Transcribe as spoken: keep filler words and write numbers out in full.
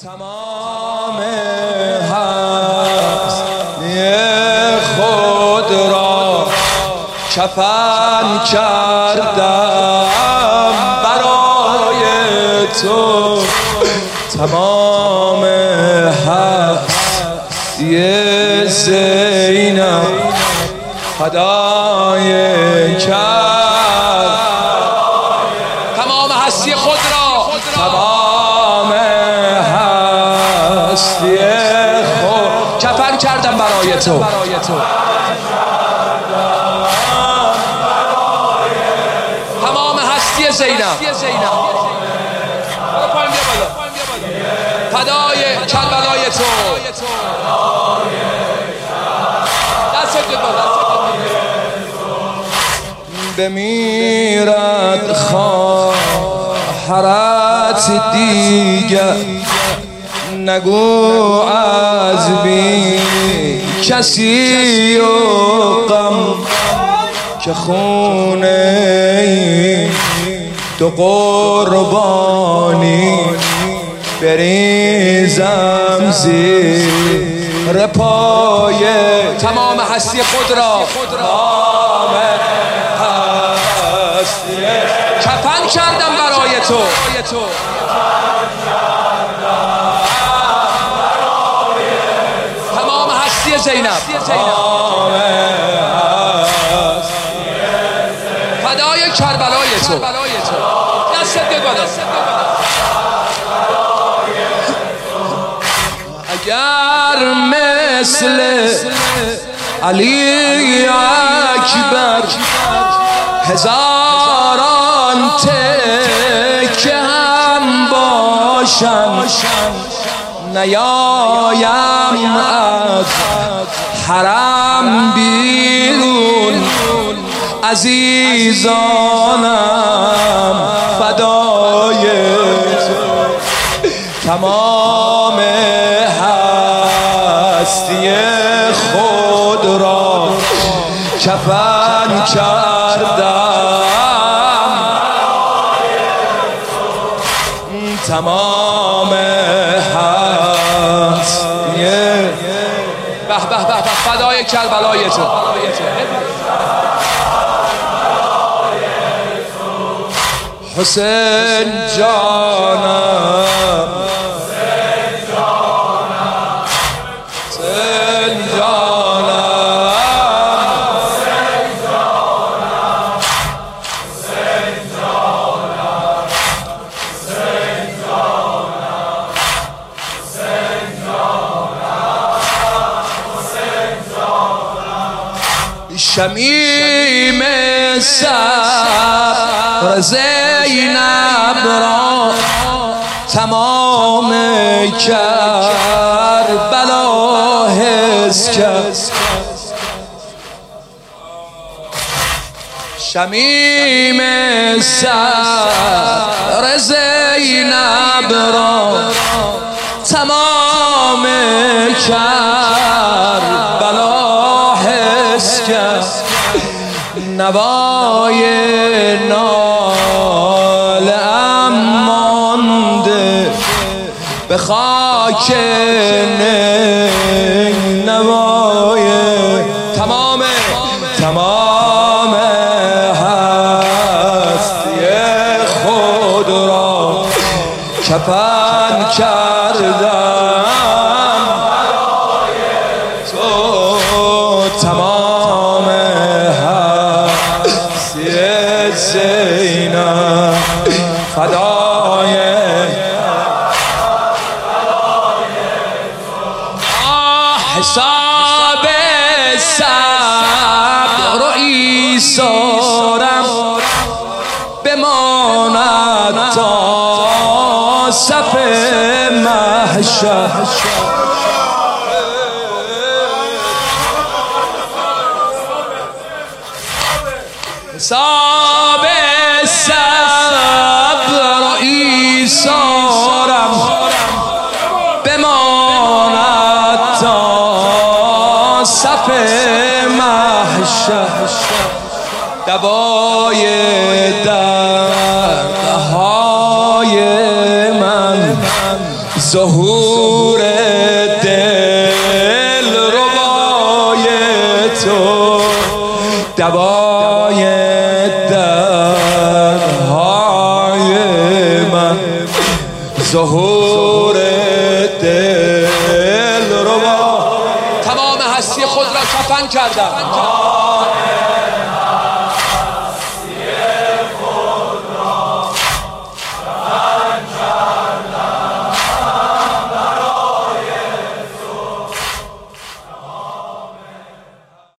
تمام هستی خود را کفن کردم برای تو، تمام هستی زینب فدای کرد، تمام هستی خود را، تمام هستی خود کفن کردم برای تو. تمام هستی زینب فدای کربلای تو. بمیرد خواهرت دیگر، نگو از بی کسی و غم، که خونه تو قربانی بریزم زیر پای. تمام هستی خود را، تمام هستی کفن کردم برای تو. تمام هستی زینب فدای کربلای تو. دست ده بالا. اگر مثل علی اکبر هزاران تکه هم باشن، نیایم از حرم بیرون، عزیزانم فدای تو. تمام هستی خود را کفن کردم، تمام هستی به به به فدای کربلای تو. حسین جانم، حسین جانم، حسین جانم، حسین جانم، حسین جانم، حسین جانم، حسین جانم، حسین جانم. شمیم صبر زینب را تمام کربلا حس کرد، شمیم صبر زینب را تمام کربلا حس کرد، نوای ناله‌ام مانده به خاک نوای. تمام تمام هستی خود را کفن کردم تو، تمام هستی زینب فدای. حساب صبر و ایثارم بماند تا صف محشر، حساب صبر و ایثارم بماند تا صف محشر، دوای دردهای من ظهور دل ربای تو دوای دردهای من، ظهور دل ربا. تمام هستی خود را کفن کردم.